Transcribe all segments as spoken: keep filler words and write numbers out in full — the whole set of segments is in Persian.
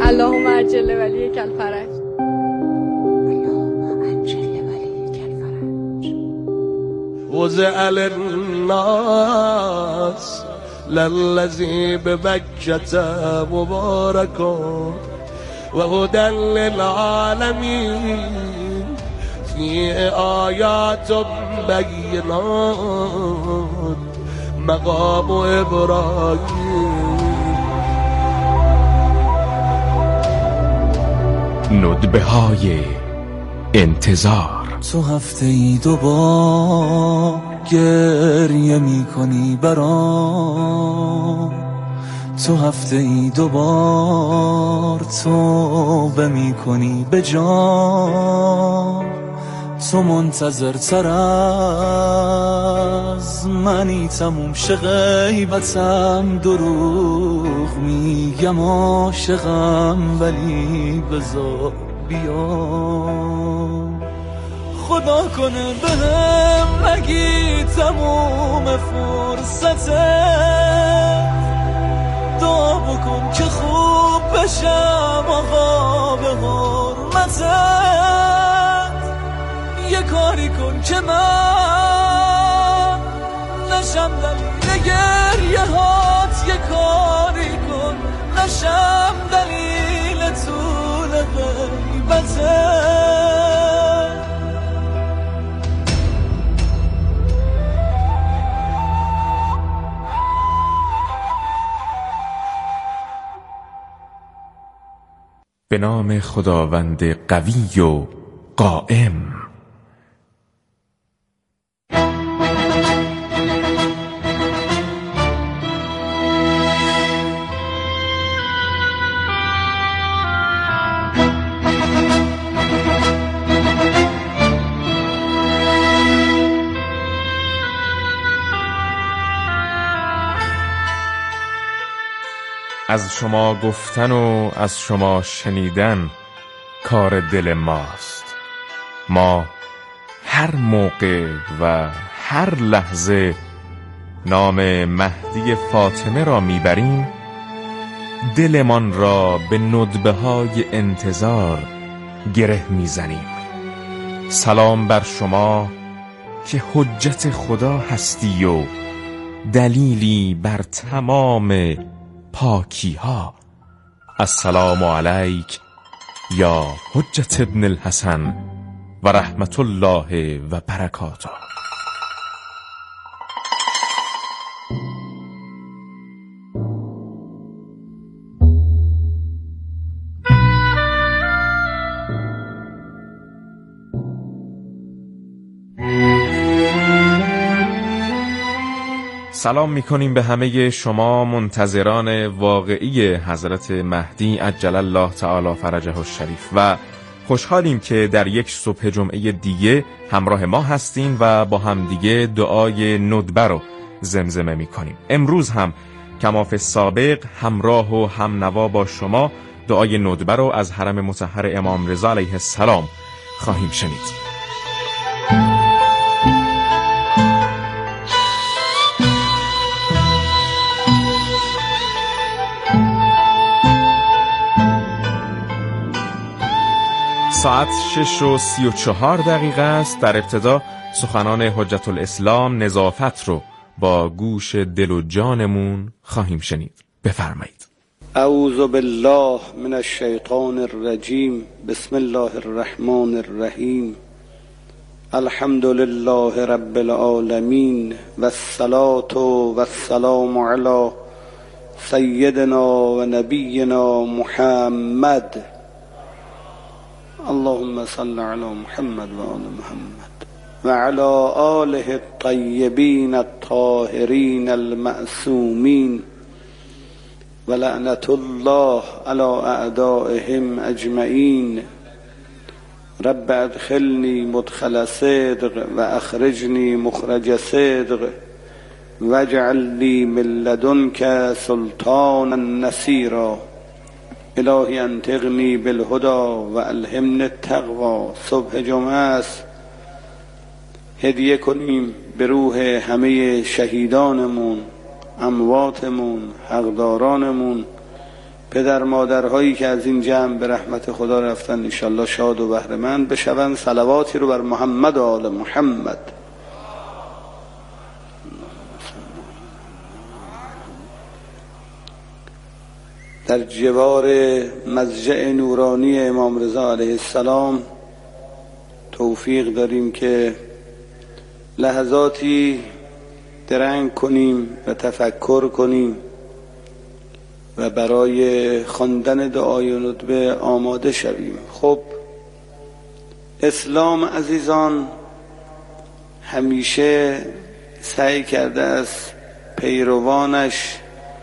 اللهم عجل ولی کالفرج. وزع للناس للذي ببكة مبارك وهدى للعالمين فيه آيات بينات مقام إبراهيم. ندبه های انتظار. تو هفته ای دوبار گریه می کنی برام، تو هفته ای دوبار توبه می کنی به جان، تو منتظر تر از منی تموم شه غیبتم، دروغ میگم عاشقم ولی بذار بیام. خدا کنه بهم نگی تموم فرصته، دعا بکن که خوب بشم آقا به حرمتت، یه کاری کن که من نشم دلیل گریه هات، یه کاری کن نشم دلیل طول غیبتت. به نام خداوند قوی و قائم. از شما گفتن و از شما شنیدن کار دل ماست. ما هر موقع و هر لحظه نام مهدی فاطمه را میبریم، دلمان را به ندبه های انتظار گره میزنیم. سلام بر شما که حجت خدا هستی و دلیلی بر تمام پاکی ها. السلام علیک یا حجت ابن الحسن و رحمت الله و برکاته. سلام میکنیم به همه شما منتظران واقعی حضرت مهدی عجل الله تعالی فرجه الشریف و خوشحالیم که در یک صبح جمعه دیگه همراه ما هستین و با هم دیگه دعای ندبه رو زمزمه میکنیم. امروز هم کما فی السابق همراه و هم نوا با شما دعای ندبه رو از حرم مطهر امام رضا علیه السلام خواهیم شنید. ساعت شش و سی و چهار دقیقه است. در ابتدا سخنان حجت الاسلام نظافت رو با گوش دل و جانمون خواهیم شنید. بفرمایید. اعوذ بالله من الشیطان الرجیم. بسم الله الرحمن الرحیم. الحمد لله رب العالمین و الصلاة و السلام علی سیدنا و نبینا محمد. اللهم صل علی محمد و آل محمد و علی آله الطیبین الطاهرین المعصومین و لعنت الله علی اعدائهم اجمعین. رب ادخلنی مدخل صدق و اخرجنی مخرج صدق واجعل لی من لدنک سلطانا نصیرا. الهی انطقنی بالهدی و الهمنی التقوی. صبح جمعه است، هدیه کنیم به روح همه شهیدانمون، امواتمون، حقدارانمون پدر مادرهایی که از این جمع به رحمت خدا رفتن انشالله شاد و بهره‌مند بشوند. صلواتی رو بر محمد و آل محمد. در جوار مضجع نورانی امام رضا علیه السلام توفیق داریم که لحظاتی درنگ کنیم و تفکر کنیم و برای خواندن دعای ندبه آماده شویم. خب اسلام عزیزان همیشه سعی کرده است پیروانش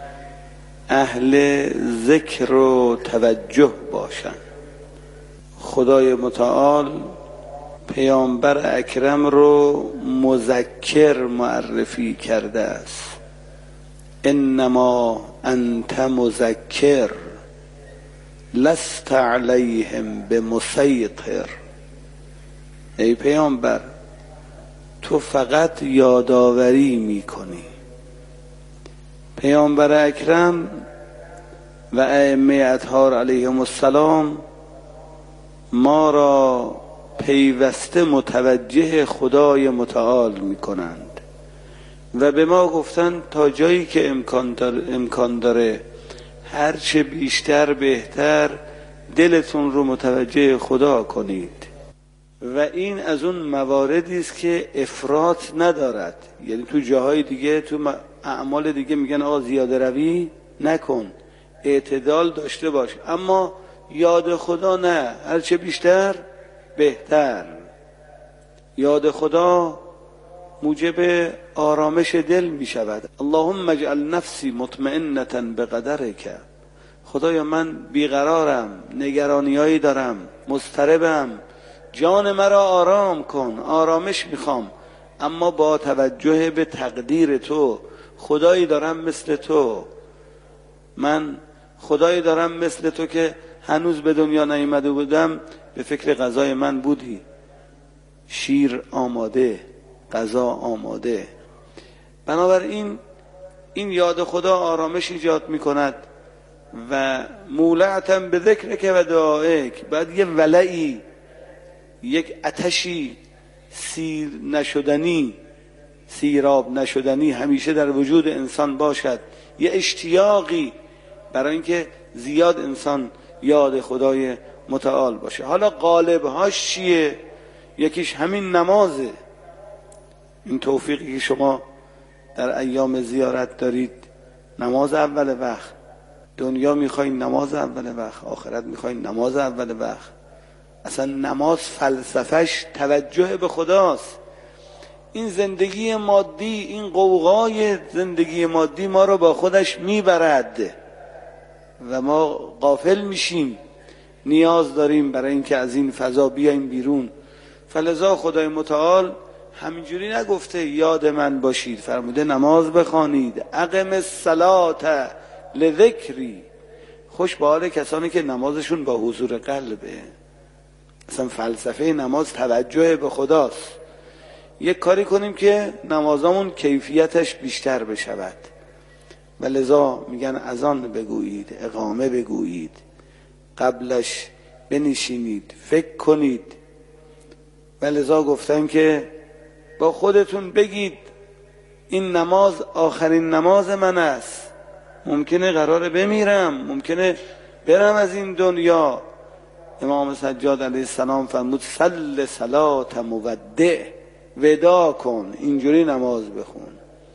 اهل ذکر و توجه باشند. خدای متعال پیامبر اکرم رو مذکر معرفی کرده است. انما انت مذکر لست علیهم بمسیطر. ای پیامبر تو فقط یادآوری میکنی. پیامبر اکرم و ائمه اطهار علیهم السلام ما را پیوسته متوجه خدای متعال میکنند و به ما گفتند تا جایی که امکان داره, امکان داره هرچه بیشتر بهتر دلتون رو متوجه خدا کنید. و این از اون مواردی است که افراط ندارد. یعنی تو جاهای دیگه، تو اعمال دیگه میگن آقا زیاده روی نکن، اعتدال داشته باش، اما یاد خدا نه، هرچه بیشتر بهتر. یاد خدا موجب آرامش دل می شود. اللهم اجعل نفسی مطمئنة بقدرک. خدایا من بیقرارم، نگرانیایی دارم، مضطربم، جان مرا آرام کن، آرامش میخوام، اما با توجه به تقدیر تو. خدایی دارم مثل تو، من خدایی دارم مثل تو که هنوز به دنیا نیامده بودم به فکر غذای من بودی، شیر آماده، غذا آماده. بنابراین این یاد خدا آرامش ایجاد میکند و مولعتاً به ذکرک و دعائک. بعد یه ولعی، یک آتشی سیر نشدنی، سیراب نشدنی همیشه در وجود انسان باشد، یه اشتیاقی برای اینکه زیاد انسان یاد خدای متعال باشه. حالا غالبهاش چیه؟ یکیش همین نمازه. این توفیقی که شما در ایام زیارت دارید، نماز اول وقت، دنیا میخواین نماز اول وقت، آخرت میخواین نماز اول وقت. اصلا نماز فلسفهش توجه به خداست. این زندگی مادی، این قوقای زندگی مادی ما رو با خودش میبرد و ما غافل میشیم. نیاز داریم برای اینکه از این فضا بیایم بیرون. فلذا خدای متعال همینجوری نگفته یاد من باشید، فرموده نماز بخوانید. اقم الصلاة لذکری. خوش به حال کسانی که نمازشون با حضور قلبه. اصلا فلسفه نماز توجه به خداست. یک کاری کنیم که نمازامون کیفیتش بیشتر بشود و لذا میگن اذان بگویید، اقامه بگویید، قبلش بنشینید، فکر کنید. و لذا گفتن که با خودتون بگید این نماز آخرین نماز من است، ممکنه قراره بمیرم، ممکنه برم از این دنیا. امام سجاد علیه السلام فرمود صل صلاة مودع، ودا کن، اینجوری نماز بخون.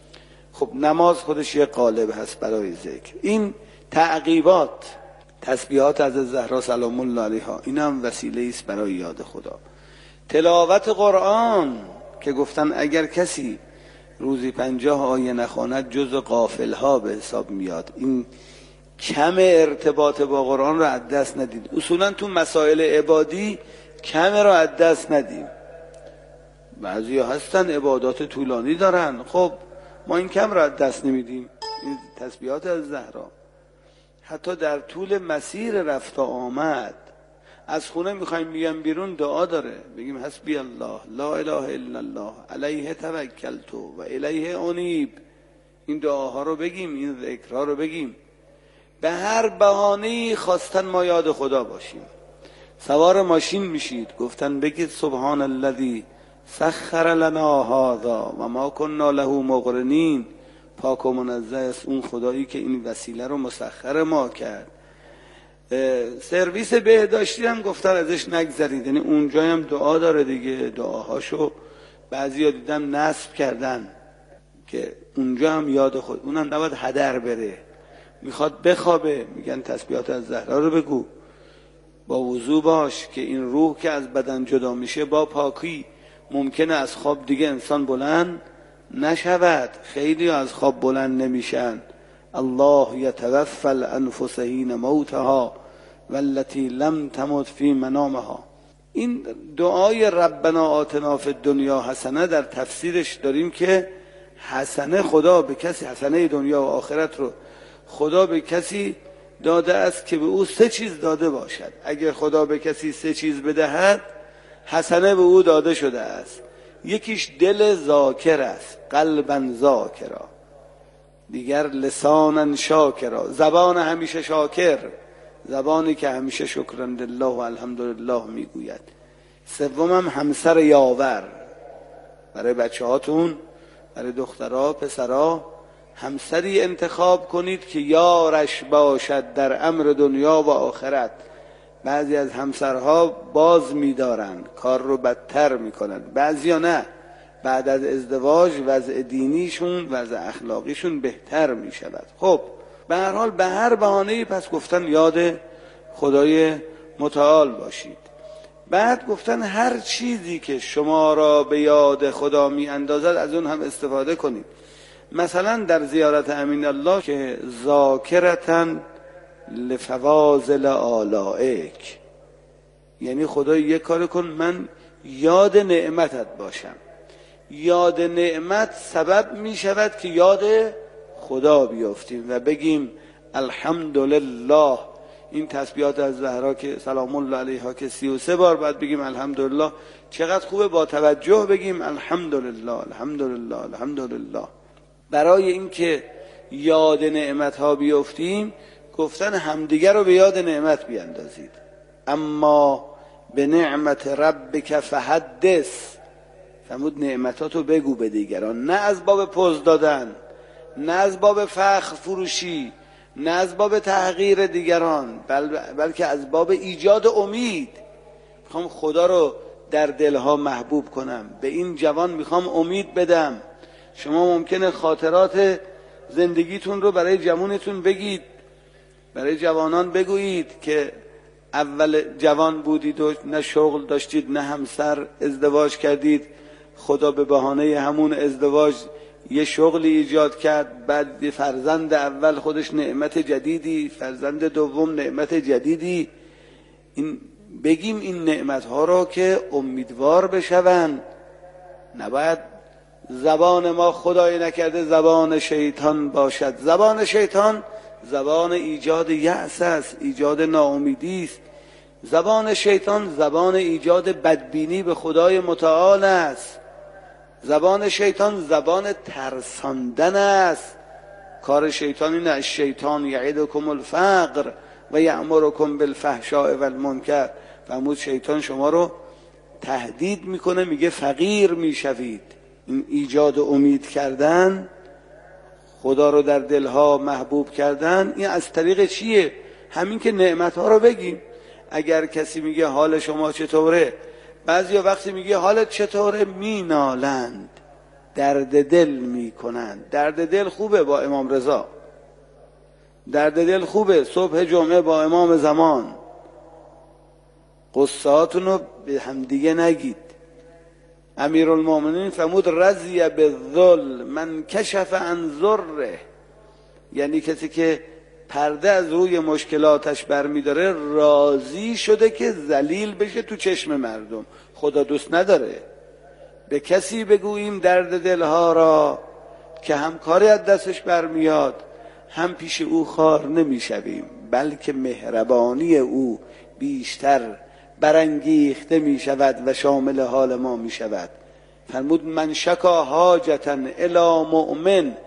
خب نماز خودش یه قالب هست برای ذکر. این تعقیبات، تسبیحات از زهرا سلام الله علیها، این هم وسیله است برای یاد خدا. تلاوت قرآن که گفتن اگر کسی روزی پنجاه آیه نخواند جز غافل ها به حساب میاد. این کم ارتباط با قرآن رو از دست ندید. اصولا تو مسائل عبادی کم رو از دست ندیم. بعضی هستن عبادات طولانی دارن، خب ما این کم رو از دست نمیدیم. این تسبیحات از زهرا حتی در طول مسیر رفت و آمد، از خونه میخوایم بیام بیرون دعا داره، بگیم حسبی الله لا اله الا الله علیه توکلت و الیه انیب. این دعاها رو بگیم، این ذکرها رو بگیم. به هر بهانه‌ای خواستن ما یاد خدا باشیم. سوار ماشین میشید، گفتن بگید سبحان الذی سخر لنا هذا و ما كنا له مقرنین. پاک و منزه است اون خدایی که این وسیله رو مسخر ما کرد. سرویس بهداشتی هم گفتن ازش نگذرید، یعنی اونجا هم دعا داره دیگه. دعاهاشو بعضیا دیدم نصب کردن که اونجا هم یاد خود، اونم نباید هدر بره. میخواد بخوابه، میگن تسبیحات از زهرا رو بگو، با وضو باش که این روح که از بدن جدا میشه با پاکی ممکنه از خواب دیگه انسان بلند نشود. خیلی از خواب بلند نمیشن. الله یتوفی الانفس حین موتها والتی لم تمت فی منامها. این دعای ربنا آتنا فی الدنیا حسنه در تفسیرش داریم که حسنه خدا به کسی، حسنه دنیا و آخرت رو خدا به کسی داده است که به او سه چیز داده باشد. اگر خدا به کسی سه چیز بدهد حسنه به او داده شده است. یکیش دل ذاکر است، قلبا ذاکرا. دیگر لسانا شاکرا، زبان همیشه شاکر، زبانی که همیشه شکران لله و الحمدلله میگوید. سومم همسر یاور. برای بچه هاتون، برای دخترها پسرها همسری انتخاب کنید که یارش باشد در امر دنیا و آخرت. بعضی از همسرها باز می‌دارن، کار رو بدتر میکنن. بعضی ها نه، بعد از ازدواج وضع دینیشون، وضع اخلاقیشون بهتر میشود. خب به هر حال به هر بهانه‌ای پس گفتن یاد خدای متعال باشید. بعد گفتن هر چیزی که شما را به یاد خدا می اندازد از اون هم استفاده کنید. مثلا در زیارت امین الله که ذاکرتن لفواضل آلائک، یعنی خدای یک کار کن من یاد نعمتت باشم. یاد نعمت سبب می شود که یاد خدا بیافتیم و بگیم الحمدلله. این تسبیحات از زهرا که سلام الله علیها که سی و سه بار باید بگیم الحمدلله. چقدر خوبه با توجه بگیم الحمدلله الحمدلله الحمدلله. برای اینکه یاد نعمت ها بیافتیم گفتن همدیگر رو به یاد نعمت بیاندازید. اما به نعمت ربک فحدث، فرمود نعمتاتو بگو به دیگران، نه از باب پوز دادن، نه از باب فخر فروشی، نه از باب تحقیر دیگران، بل بلکه از باب ایجاد امید. میخوام خدا رو در دلها محبوب کنم، به این جوان میخوام امید بدم. شما ممکنه خاطرات زندگیتون رو برای جوانتون بگید، برای جوانان بگویید که اول جوان بودید و نه شغل داشتید نه همسر، ازدواج کردید، خدا به بهانه همون ازدواج یه شغلی ایجاد کرد، بعد فرزند اول خودش نعمت جدیدی، فرزند دوم نعمت جدیدی. این بگیم این نعمت ها را که امیدوار بشون. نباید زبان ما خدای نکرده زبان شیطان باشد. زبان شیطان زبان ایجاد یأس است، ایجاد ناامیدی است. زبان شیطان زبان ایجاد بدبینی به خدای متعال است. زبان شیطان زبان ترساندن است. کار شیطان اینه، الشیطان یعدکم الفقر و یأمرکم بالفحشاء والمنکر. فرمود شیطان شما رو تهدید میکنه، میگه فقیر میشوید. این ایجاد امید کردن، خدا رو در دلها محبوب کردن، این از طریق چیه؟ همین که نعمتها رو بگیم. اگر کسی میگه حال شما چطوره، بعضیا وقتی میگه حالت چطوره مینالند، درد دل میکنند. درد دل خوبه با امام رضا، درد دل خوبه صبح جمعه با امام زمان. قصهاتون رو به همدیگه نگید. امیرالمومنین فرمود رضی بالذل من کشف عن ضره، یعنی کسی که پرده از روی مشکلاتش برمیداره راضی شده که ذلیل بشه تو چشم مردم. خدا دوست نداره به کسی بگوییم درد دلها را که هم کاری از دستش برمیاد هم پیش او خوار نمیشویم، بلکه مهربانی او بیشتر برانگیخته می شود و شامل حال ما می شود. فرمود من شکا حاجتا الی مؤمن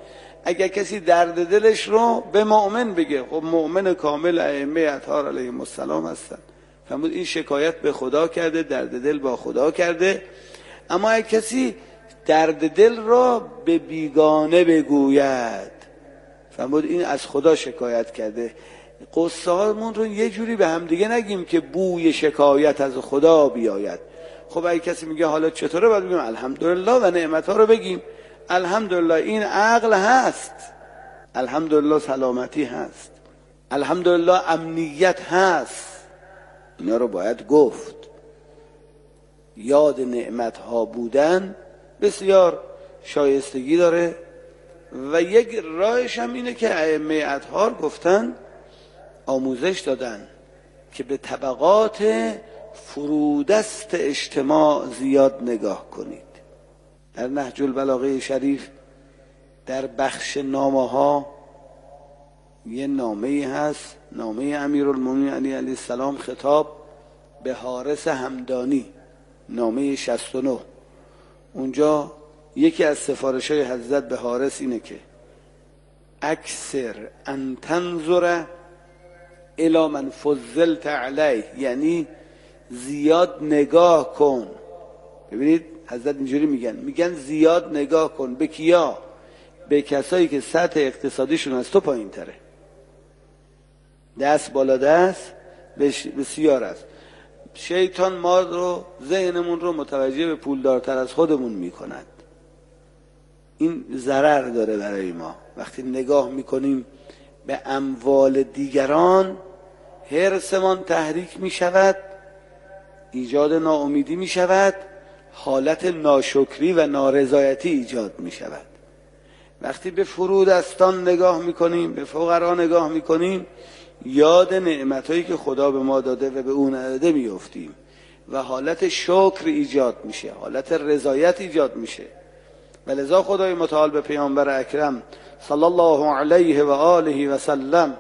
اگر کسی درد دلش رو به مؤمن بگه، خب مؤمن کامل ائمه اطهار علیهم السلام هستن، فرمود این شکایت به خدا کرده، درد دل با خدا کرده. اما اگر کسی درد دل را به بیگانه بگوید، فرمود این از خدا شکایت کرده. قصه هامون رو یه جوری به هم دیگه نگیم که بوی شکایت از خدا بیاید. خب اگه کسی میگه حالا چطوره، باید بگیم الحمدلله و نعمتها رو بگیم. الحمدلله این عقل هست، الحمدلله سلامتی هست، الحمدلله امنیت هست، اینا رو باید گفت. یاد نعمتها بودن بسیار شایستگی داره و یک راهش هم اینه که ائمه اطهار گفتن، آموزش دادن که به طبقات فرودست اجتماع زیاد نگاه کنید. در نهج البلاغه شریف در بخش نامه ها یه نامه هست، نامه امیرالمومنین علی علیه السلام خطاب به حارث همدانی، نامه شصت و نه. اونجا یکی از سفارش‌های حضرت به حارث اینه که اکثر ان تنظر الی من فضلت علیه، یعنی زیاد نگاه کن. ببینید حضرت اینجوری میگن، میگن زیاد نگاه کن. به کیا؟ به کسایی که سطح اقتصادیشون از تو پایین تره، دست بالا دست بسیار است. شیطان ما رو، ذهنمون رو متوجه به پولدارتر از خودمون میکند. این ضرر داره برای ما. وقتی نگاه میکنیم به اموال دیگران، حرصمان تحریک میشود، ایجاد ناامیدی میشود، حالت ناشکری و نارضایتی ایجاد میشود. وقتی به فرودستان نگاه میکنیم، به فقرا نگاه میکنیم، یاد نعمتایی که خدا به ما داده و به اون نداده میافتیم و حالت شکر ایجاد میشه، حالت رضایت ایجاد میشه. ولذا خدای متعال به پیامبر اکرم صلی الله علیه و آله و سلم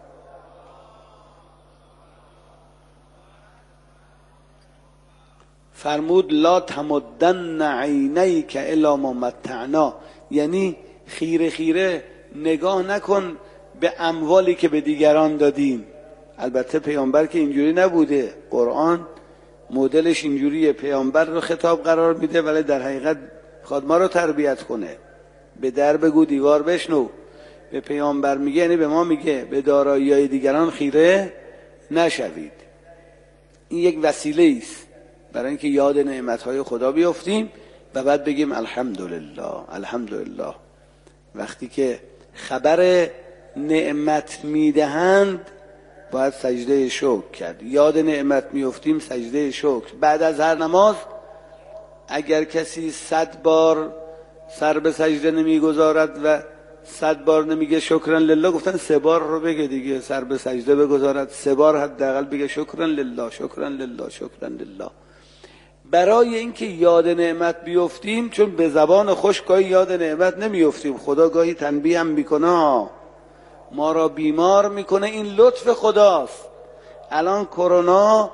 فرمود لا تمدن عینیک الی ما متعنا، یعنی خیره خیره نگاه نکن به اموالی که به دیگران دادیم. البته پیامبر که اینجوری نبوده، قرآن مدلش اینجوریه، پیامبر رو خطاب قرار میده ولی در حقیقت خود ما رو تربیت کنه. به در بگو دیوار بشنو. به پیامبر میگه، یعنی به ما میگه به دارایی‌های دیگران خیره نشوید. این یک وسیله است برای اینکه یاد نعمت‌های خدا بیافتیم و بعد بگیم الحمدلله الحمدلله. وقتی که خبر نعمت میدهند باید سجده شکر کرد. یاد نعمت میافتیم سجده شکر. بعد از هر نماز اگر کسی صد بار سر به سجده نمیگذارد و صد بار نمیگه شکرا لله، گفتن سه بار رو بگه دیگه، سر به سجده بگذارد سه بار حداقل بگه شکرا لله شکرا لله شکرا لله. برای اینکه یاد نعمت بیفتیم، چون به زبان خوش گاهی یاد نعمت نمیفتیم، خدا گاهی تنبیه هم میکنه، ما را بیمار میکنه، این لطف خداست. الان کرونا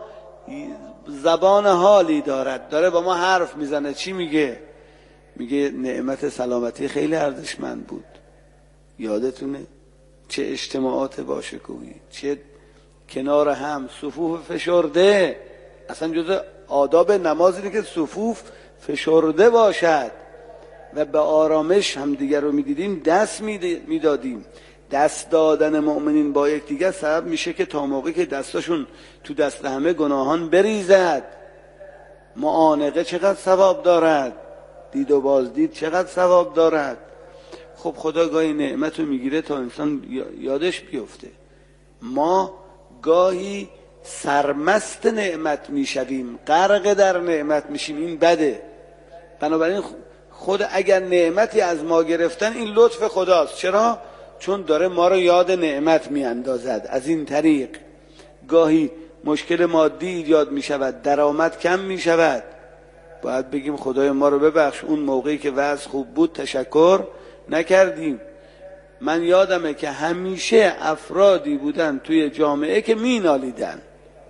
زبان حالی دارد، داره با ما حرف میزنه. چی میگه؟ میگه نعمت سلامتی خیلی ارزشمند بود، یادتونه چه اجتماعات باشکوهی، چه کنار هم صفوف فشرده. اصلا جزء آداب نماز اینه که صفوف فشرده باشد و به آرامش هم دیگر رو میدیدیم، دست میدادیم. دست دادن مؤمنین با یک دیگر سبب میشه که تا موقعی که دستاشون تو دست همه گناهان بریزد. معانقه چقدر ثواب دارد، دید و بازدید چقدر ثواب دارد. خب خدا گاهی نعمت رو میگیره تا انسان یادش بیفته. ما گاهی سرمست نعمت میشویم، غرق در نعمت میشیم، این بده. بنابراین خود اگر نعمتی از ما گرفتن، این لطف خداست. چرا؟ چون داره ما رو یاد نعمت میاندازد. از این طریق گاهی مشکل مادی ایجاد میشود، درآمد کم میشود، باید بگیم خدای ما رو ببخش، اون موقعی که وضع خوب بود تشکر نکردیم. من یادمه که همیشه افرادی بودن توی جامعه که مینالیدن،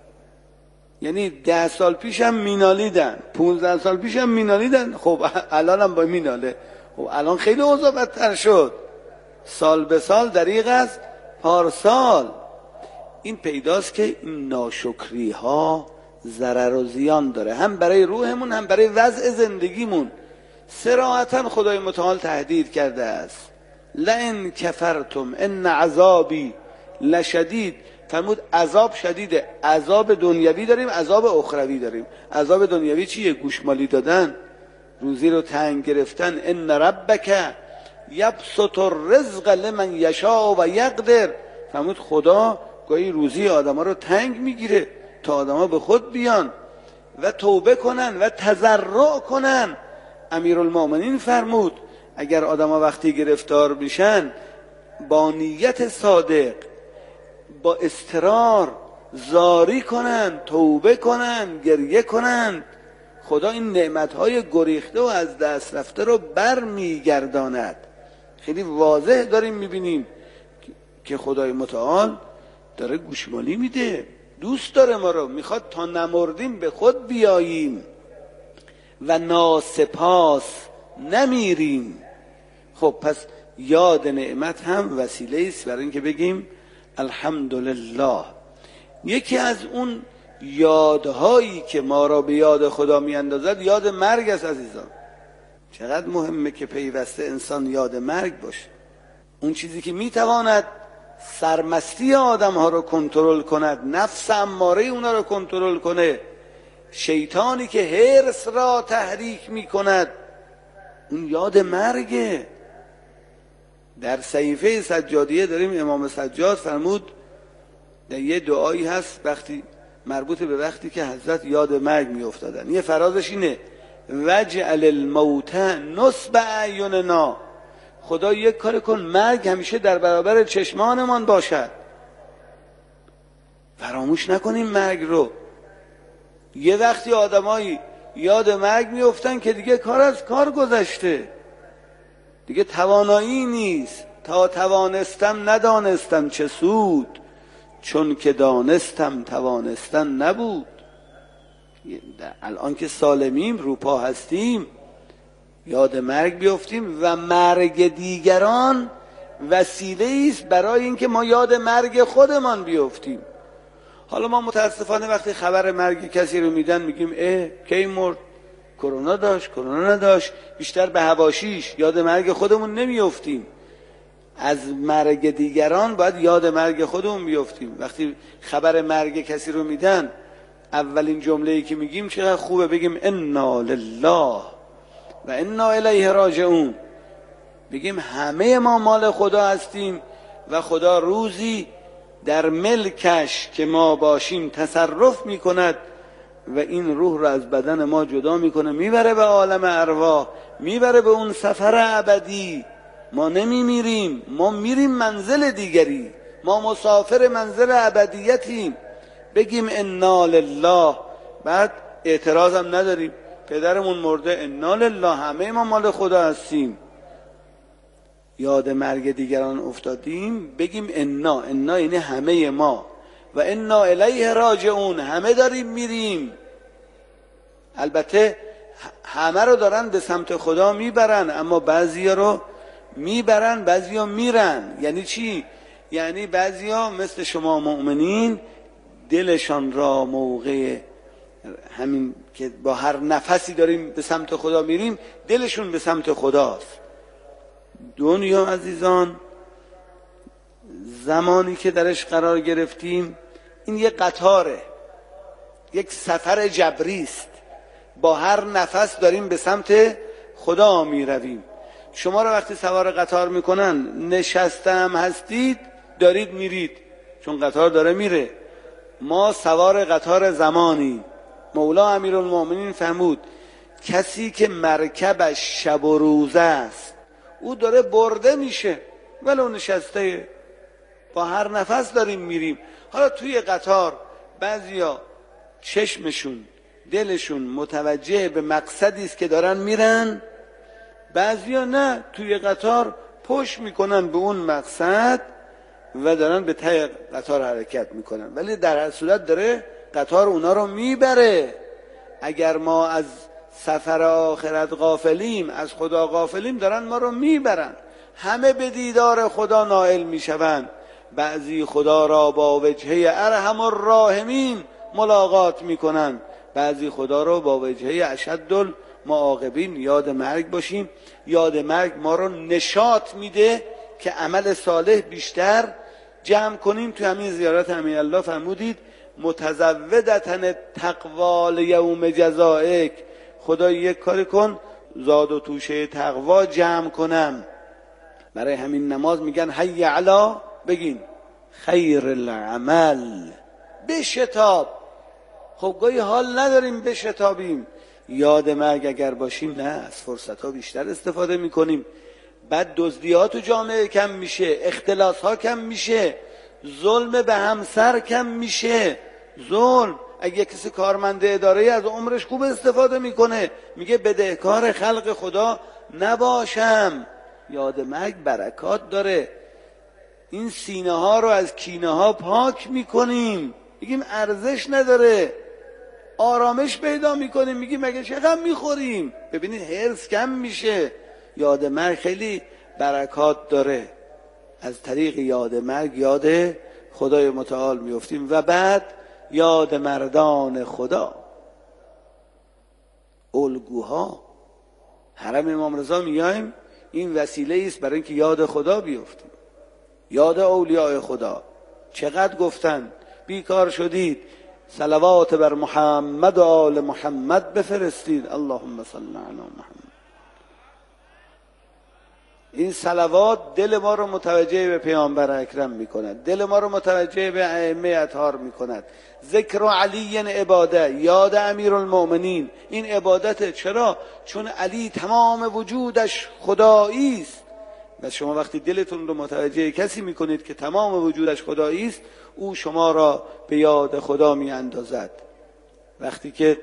یعنی ده سال پیشم مینالیدن، پونزده سال پیشم مینالیدن. خب الان هم با میناله. خب الان خیلی اوضاع بدتر شد. سال به سال دریغ از پارسال. این پیداست که این ناشکری ها ضرر و زیان داره، هم برای روحمون هم برای وضع زندگیمون. صراحتاً خدای متعال تهدید کرده است، لئن کفرتم ان عذابی لشدید. فرمود عذاب شدیده. عذاب دنیوی داریم، عذاب اخروی داریم. عذاب دنیوی چیه؟ گوشمالی دادن، روزی رو تنگ گرفتن. ان ربک یبسط الرزق لمن یشاء و یقدر. فرمود خدا گاهی روزی آدما رو تنگ میگیره تا آدما به خود بیان و توبه کنن و تضرع کنن. امیرالمومنین فرمود اگر آدما وقتی گرفتار میشن با نیت صادق، با اصرار زاری کنن، توبه کنن، گریه کنن، خدا این نعمتهای گریخته و از دست رفته رو بر میگرداند. خیلی واضح داریم میبینیم که خدای متعال داره گوشمالی میده، دوست داره ما رو، میخواد تا نمردیم به خود بیاییم و ناسپاس نمیریم. خب پس یاد نعمت هم وسیله است برای اینکه بگیم الحمدلله. یکی از اون یادهایی که ما را به یاد خدا میاندازد یاد مرگ است عزیزان. چقدر مهمه که پیوسته انسان یاد مرگ باشه. اون چیزی که میتواند سرمستی آدم ها رو کنترل کند، نفس اماره اونا رو کنترل کنه، شیطانی که حرص را تحریک میکند، اون یاد مرگه. در صحیفه سجادیه داریم امام سجاد فرمود در یه دعایی هست وقتی مربوط به وقتی که حضرت یاد مرگ می افتادن، یه فرازش اینه وجعل الموت نصب اعیننا. خدا یک کار کن مرگ همیشه در برابر چشمانمان باشد، فراموش نکنیم مرگ رو. یه وقتی آدمایی یاد مرگ می افتن که دیگه کار از کار گذشته، دیگه توانایی نیست. تا توانستم ندانستم چه سود، چون که دانستم توانستن نبود. الان که سالمیم روپا هستیم یاد مرگ بیفتیم و مرگ دیگران وسیله است برای اینکه ما یاد مرگ خودمان بیفتیم. حالا ما متاسفانه وقتی خبر مرگ کسی رو میدن میگیم اه کی مرد، کرونا داشت، کرونا نداشت، بیشتر به حواشیش، یاد مرگ خودمون نمیافتیم. از مرگ دیگران باید یاد مرگ خودمون بیافتیم. وقتی خبر مرگ کسی رو میدن اولین جمله‌ای که میگیم چقدر خوبه بگیم انا لله و انا الیه راجعون. بگیم همه ما مال خدا هستیم و خدا روزی در ملکش که ما باشیم تصرف میکند و این روح رو از بدن ما جدا میکنه، میبره به عالم ارواح، میبره به اون سفر ابدی. ما نمیمیریم، ما میریم منزل دیگری، ما مسافر منزل ابدیتیم. بگیم انا لله، بعد اعتراض هم نداریم، پدرمون مرده انا لله، همه ما مال خدا هستیم. یاد مرگ دیگران افتادیم بگیم انا، انا یعنی همه ما، و انا الیه راجعون، همه داریم میریم. البته همه رو دارن به سمت خدا میبرن، اما بعضیا رو میبرن بعضیا میرن. یعنی چی؟ یعنی بعضیا مثل شما مؤمنین دلشان را موقع همین که با هر نفسی داریم به سمت خدا میریم دلشون به سمت خداست. دنیا عزیزان زمانی که درش قرار گرفتیم این یک قطاره، یک سفر جبری است، با هر نفس داریم به سمت خدا می رویم. شما را وقتی سوار قطار میکنن نشستم هستید دارید میرید چون قطار داره میره. ما سوار قطار زمانی. مولا امیرالمومنین فرمود کسی که مرکبش شب و روز است او داره برده میشه ولو نشسته، با هر نفس داریم میریم. حالا توی قطار بعضیا چشمشون دلشون متوجه به مقصدی است که دارن میرن، بعضیا نه، توی قطار پشت میکنن به اون مقصد و دارن به ته قطار حرکت میکنن، ولی در هر صورت داره قطار اونا رو میبره. اگر ما از سفر آخرت غافلیم، از خدا غافلیم، دارن ما رو میبرن. همه به دیدار خدا نائل می شوند. بعضی خدا را با وجهه ارحم الراحمین ملاقات می کنند، بعضی خدا را با وجهه اشد المعاقبین. یاد مرگ باشیم. یاد مرگ ما رو نشاط میده که عمل صالح بیشتر جمع کنیم. تو همین زیارت امین الله فرمودید متزودتن تقوی یوم جزائک، خدا یک کاری کن زاد و توشه تقوا جمع کنم. برای همین نماز میگن حی علی، بگین خیر العمل، بشتاب. خب گاهی حال نداریم بشتابیم، یاد مرگ اگر باشیم نه، از فرصت ها بیشتر استفاده میکنیم. بعد دزدی ها تو جامعه کم میشه، اختلاس ها کم میشه، ظلم به همسر کم میشه. ظلم اگه کسی کارمند اداره از عمرش خوب استفاده میکنه، میگه بدهکار خلق خدا نباشم. یاد مرگ برکات داره. این سینه ها رو از کینه ها پاک میکنیم، میگیم ارزش نداره، آرامش پیدا میکنیم، میگیم مگه چه غم میخوریم. ببینید حرص کم میشه. یاد مرگ خیلی برکات داره. از طریق یاد مرگ یاد خدای متعال میفتیم. و بعد یاد مردان خدا، الگوها. حرم امام رضا میایم، این وسیله است برای اینکه یاد خدا بیفتیم، یاد اولیاء خدا. چقدر گفتن بیکار شدید صلوات بر محمد و آل محمد بفرستید، اللهم صل علی محمد. این صلوات دل ما رو متوجه به پیامبر اکرم میکند، دل ما رو متوجه به ائمه اطهار میکند. ذکر علی عباده، یاد امیرالمؤمنین این عبادته. چرا؟ چون علی تمام وجودش خدایی است. و شما وقتی دلتون رو متوجه کسی میکنید که تمام وجودش خدایی است، او شما را به یاد خدا میاندازد. وقتی که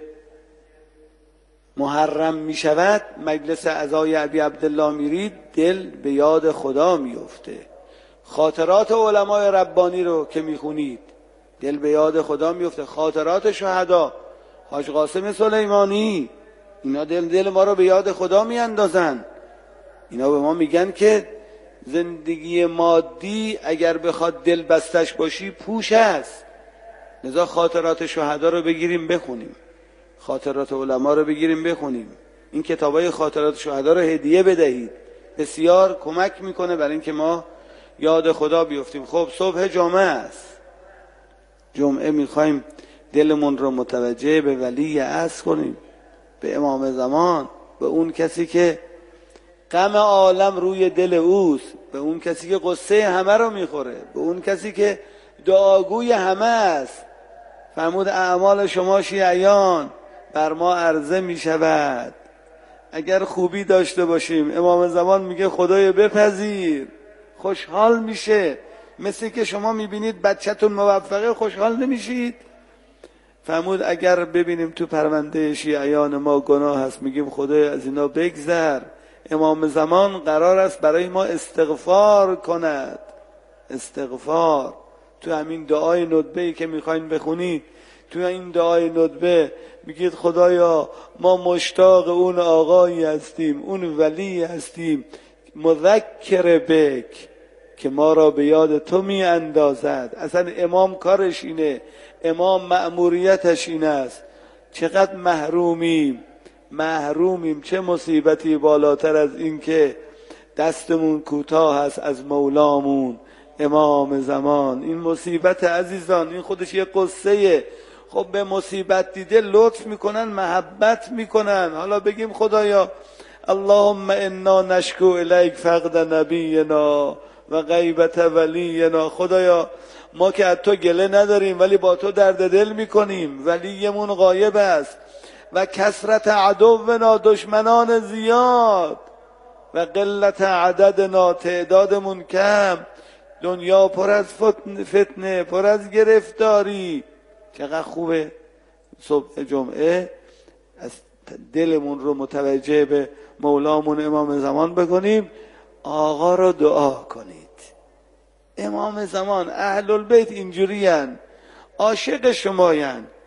محرم میشود، مجلس عزای ابی عبدالله میرید، دل به یاد خدا میفته. خاطرات علمای ربانی رو که میخونید، دل به یاد خدا میفته. خاطرات شهدا، حاج قاسم سلیمانی، اینا دل دل ما رو به یاد خدا میاندازن. اینا به ما میگن که زندگی مادی اگر بخواد دل بستش باشی پوش است. لذا خاطرات شهدا رو بگیریم بخونیم، خاطرات علما رو بگیریم بخونیم. این کتابای خاطرات شهدا رو هدیه بدهید، بسیار کمک میکنه برای اینکه ما یاد خدا بیفتیم. خب صبح جمعه است، جمعه میخوایم دلمون رو متوجه به ولی عصر کنیم، به امام زمان، به اون کسی که غم عالم روی دل اوست، به اون کسی که قصه همه رو میخوره، به اون کسی که دعاگوی همه است. فرمود اعمال شما شیعیان بر ما عرضه میشود. اگر خوبی داشته باشیم، امام زمان میگه خدای بپذیر، خوشحال میشه. مثل که شما میبینید بچه‌تون موفقه، خوشحال نمیشید؟ فرمود اگر ببینیم تو پرونده شیعیان ما گناه هست، میگیم خدای از اینا بگذر. امام زمان قرار است برای ما استغفار کند. استغفار تو همین دعای ندبه‌ای که میخواین بخونید، تو این دعای ندبه میگید خدایا ما مشتاق اون آقایی هستیم، اون ولی هستیم، مذکر بک، که ما را به یاد تو می اندازد. اصلا امام کارش اینه، امام مأموریتش این است. چقدر محرومیم محرومیم چه مصیبتی بالاتر از این که دستمون کوتاه هست از مولامون امام زمان. این مصیبت عزیزان، این خودش یه قصه. خب به مصیبت دیده لطف میکنن، محبت میکنن. حالا بگیم خدایا اللهم انا نشکو الیک فقد نبینا و غیبت ولینا. خدایا ما که از تو گله نداریم ولی با تو درد دل میکنیم، ولیمون غایب است. و کثرت عدونا، دشمنان زیاد، و قلت عددنا، تعدادمون کم، دنیا پر از فتنه، پر از گرفتاری. چقدر خوبه صبح جمعه از دلمون رو متوجه به مولامون امام زمان بکنیم، آقا رو دعا کنید. امام زمان، اهل البیت اینجوری هن، عاشق شماین.